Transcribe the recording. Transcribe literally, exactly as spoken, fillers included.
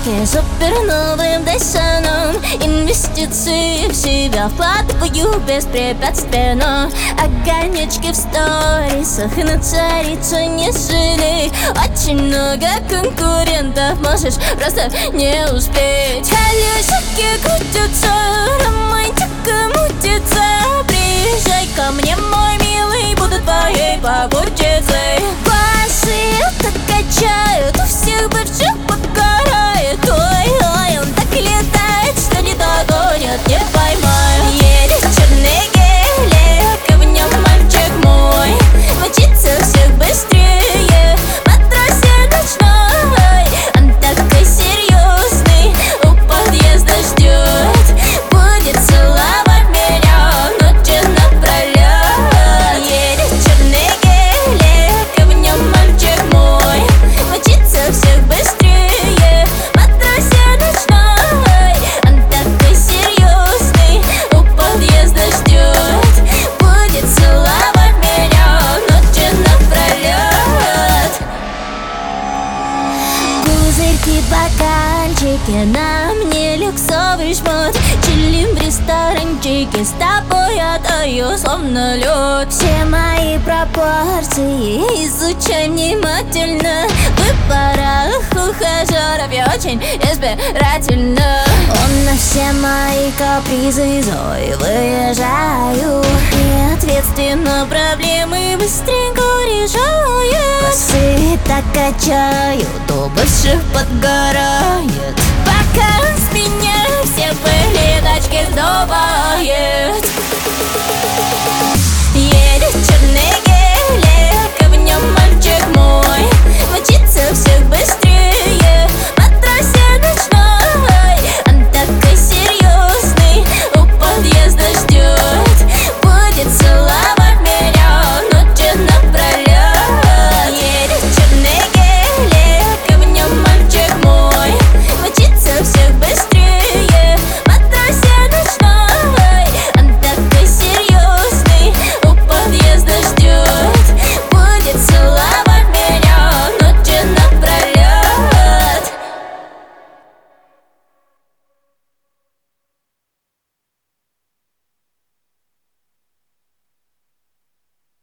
станки суперновым Дайсоном. Инвестиции в себя вкладываю беспрепятственно. Огонечки в сторисах на царицу не жили. Очень много конкурентов, можешь просто не успеть. Колесики крутятся, романтика мутится. Приезжай ко мне, мой милый, буду твоей попутчицей. Басы так качают, у всех бывших подгорает. Ой-ой, он так летает, что не догонят, не поймают. Едет черный гелик, и в нем мальчик мой. Мчится всех быстрее, матросик ночной. Он такой серьезный, у подъезда ждет. Будет целовать меня ночью напролет. Едет черный гелик, и в нем мальчик мой. Мчится всех быстрее, матросик ночной. Он такой серьезный, у подъезда ждет. Будет целовать меня ночью напролет. Пузырьки, бокальчики, на мне люксовый шмот. Чилим в ресторанчике, с тобой отдаю словно лед. Все мои пропорции изучай внимательно. В парах ухажеров я очень избирательна. Он на все мои капризы злой выезжаю. И ответственно проблемы быстренько решаю. Косы так качают, у бывших подгорает. Пока он с меня все были тачки сдувает.